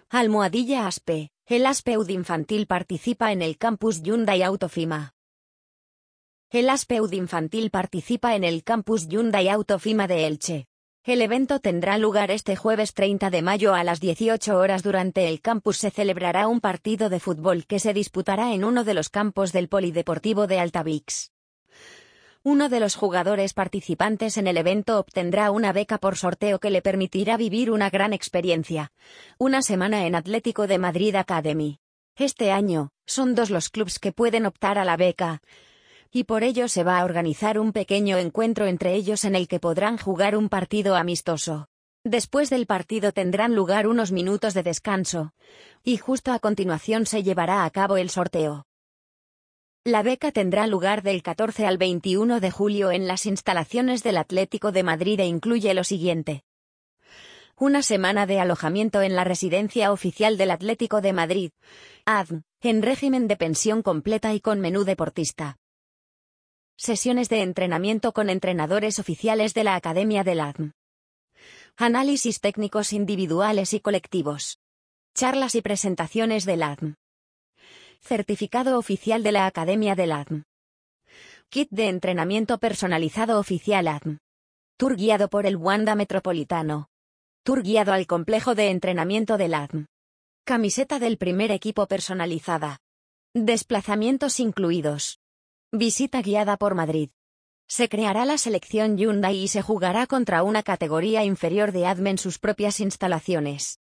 Almohadilla ASPE. El ASPEUD infantil participa en el campus Hyundai Autofima. El ASPEUD infantil participa en el campus Hyundai Autofima de Elche. El evento tendrá lugar este jueves 30 de mayo a las 18 horas. Durante el campus se celebrará un partido de fútbol que se disputará en uno de los campos del Polideportivo de Altavix. Uno de los jugadores participantes en el evento obtendrá una beca por sorteo que le permitirá vivir una gran experiencia. Una semana en Atlético de Madrid Academy. Este año, son 2 los clubes que pueden optar a la beca, y por ello se va a organizar un pequeño encuentro entre ellos en el que podrán jugar un partido amistoso. Después del partido tendrán lugar unos minutos de descanso, y justo a continuación se llevará a cabo el sorteo. La beca tendrá lugar del 14 al 21 de julio en las instalaciones del Atlético de Madrid e incluye lo siguiente: una semana de alojamiento en la residencia oficial del Atlético de Madrid, ADM, en régimen de pensión completa y con menú deportista. Sesiones de entrenamiento con entrenadores oficiales de la Academia del ADM. Análisis técnicos individuales y colectivos. Charlas y presentaciones del ADM. Certificado oficial de la Academia del ADM. Kit de entrenamiento personalizado oficial ADM. Tour guiado por el Wanda Metropolitano. Tour guiado al complejo de entrenamiento del ADM. Camiseta del primer equipo personalizada. Desplazamientos incluidos. Visita guiada por Madrid. Se creará la selección Hyundai y se jugará contra una categoría inferior de ADM en sus propias instalaciones.